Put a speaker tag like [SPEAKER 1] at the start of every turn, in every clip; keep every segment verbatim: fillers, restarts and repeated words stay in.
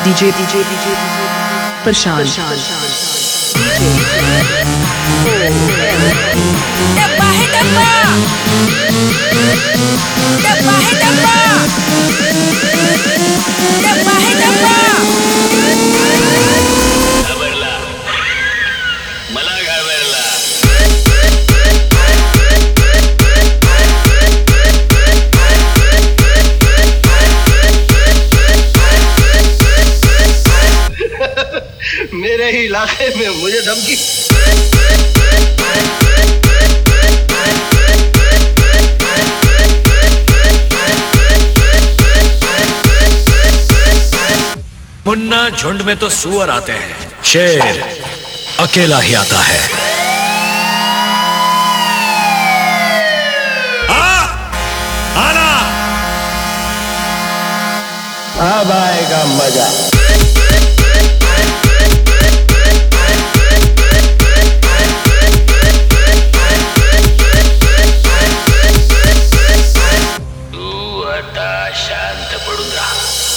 [SPEAKER 1] DJ DJ DJ परेशान
[SPEAKER 2] डब्बा है डब्बा डब्बा है डब्बा डब्बा है डब्बा
[SPEAKER 3] घाबरला मला घाबरला
[SPEAKER 4] मेरे ही इलाके में मुझे धमकी।
[SPEAKER 5] मुन्ना झुंड में तो सुअर आते हैं, शेर अकेला ही आता है। आ, आना
[SPEAKER 4] अब आएगा मजा।
[SPEAKER 3] तू आता शांत पडून राहा।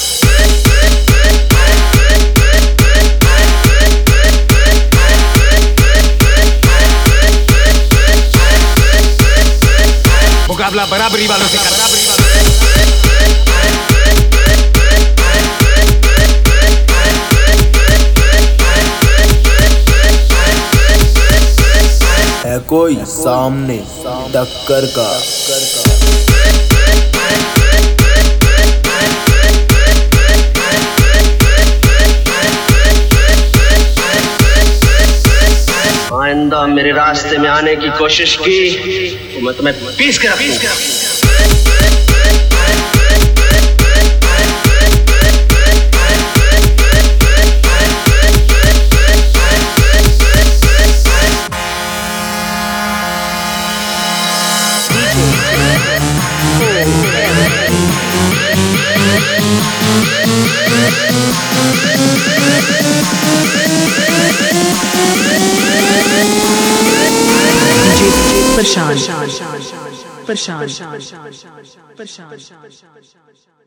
[SPEAKER 5] मुकाबला बराबरी वालों से कर।
[SPEAKER 6] है कोई सामने टक्कर का।
[SPEAKER 4] आइंदा मेरे रास्ते में आने की कोशिश की तो मैं तुम्हें पीस के रखूंगा।
[SPEAKER 1] परेशान परेशान परेशान परेशान